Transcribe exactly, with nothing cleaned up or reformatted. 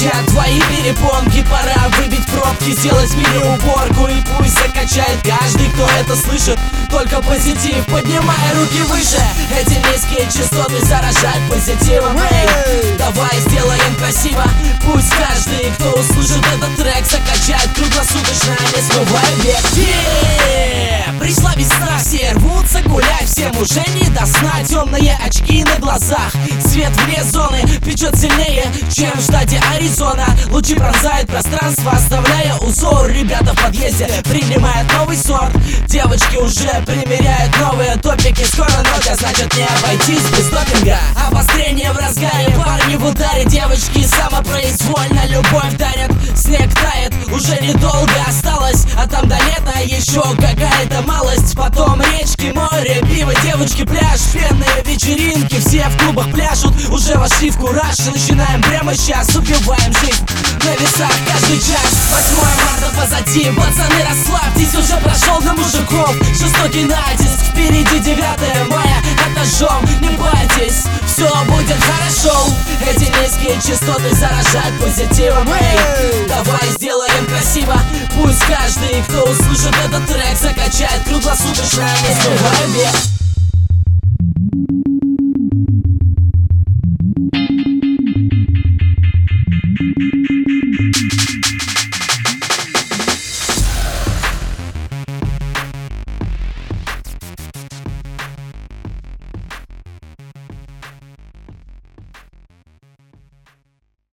Трещат твои перепонки, пора выбить пробки, сделать в мире уборку. И пусть закачает каждый, кто это слышит, только позитив, поднимая руки выше. Эти низкие частоты заражают позитивом. Эй, давай сделаем красиво. Пусть каждый, кто услышит этот трек, закачает круглосуточно, не смывая век. Yeah! Пришла весна, все рвутся гулять, всем уже не до сна. Темные очки на глазах, свет вне зоны печет сильнее, чем в штате Аризона. Лучи пронзают пространство, оставляя узор. Ребята в подъезде принимают новый сорт. Девочки уже примеряют новые топики. Скоро ночь, значит не обойтись без допинга. Обострение в разгаре, парни в ударе. Девочки самопроизвольно любовь дарят. Снег тает, уже недолго осталось, а там до лета еще какая-то малость. Потом речки, море, пиво, девочки, пляж, пенные вечеринки. Все в клубах пляшут, уже вошли в кураж. Начинаем прямо сейчас, убиваем жизнь на весах каждый час. Восьмое марта позади, пацаны, расслабьтесь, уже прошел для мужиков жестокий натиск. Впереди девятое мая, этажом, не бойтесь, все будет хорошо. Эти низкие частоты заражают позитивом. Эй, давай сделаем красиво. Пусть каждый, кто услышит этот трек, закачает круглосуточно, не смывая век.